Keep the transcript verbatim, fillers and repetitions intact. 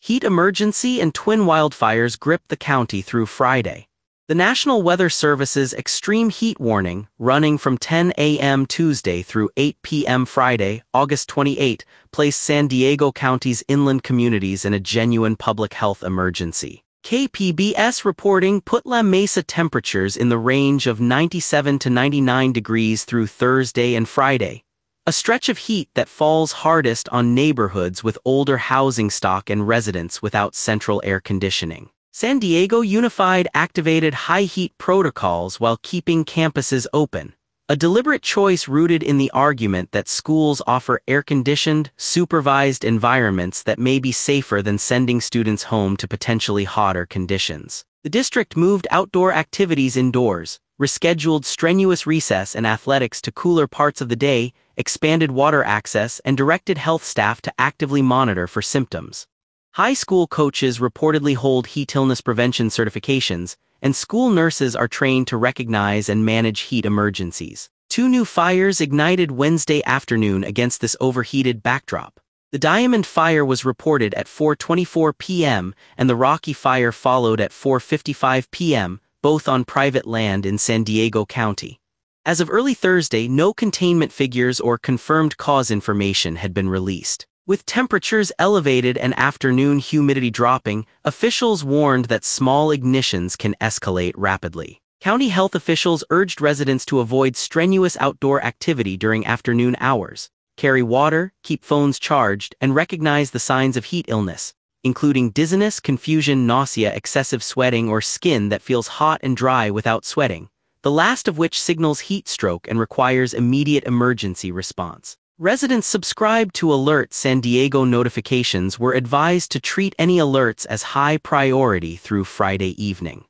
Heat emergency and twin wildfires gripped the county through Friday. The National Weather Service's extreme heat warning, running from ten a m Tuesday through eight p m Friday, August twenty-eighth, placed San Diego County's inland communities in a genuine public health emergency. K P B S reporting put La Mesa temperatures in the range of ninety-seven to ninety-nine degrees through Thursday and Friday, a stretch of heat that falls hardest on neighborhoods with older housing stock and residents without central air conditioning. San Diego Unified activated high heat protocols while keeping campuses open, a deliberate choice rooted in the argument that schools offer air-conditioned, supervised environments that may be safer than sending students home to potentially hotter conditions. The district moved outdoor activities indoors, rescheduled strenuous recess and athletics to cooler parts of the day, expanded water access, and directed health staff to actively monitor for symptoms. High school coaches reportedly hold heat illness prevention certifications, and school nurses are trained to recognize and manage heat emergencies. Two new fires ignited Wednesday afternoon against this overheated backdrop. The Diamond Fire was reported at four twenty-four p m and the Rocky Fire followed at four fifty-five p m, both on private land in San Diego County. As of early Thursday, no containment figures or confirmed cause information had been released. With temperatures elevated and afternoon humidity dropping, officials warned that small ignitions can escalate rapidly. County health officials urged residents to avoid strenuous outdoor activity during afternoon hours, carry water, keep phones charged, and recognize the signs of heat illness, including dizziness, confusion, nausea, excessive sweating, or skin that feels hot and dry without sweating, the last of which signals heat stroke and requires immediate emergency response. Residents subscribed to Alert San Diego notifications were advised to treat any alerts as high priority through Friday evening.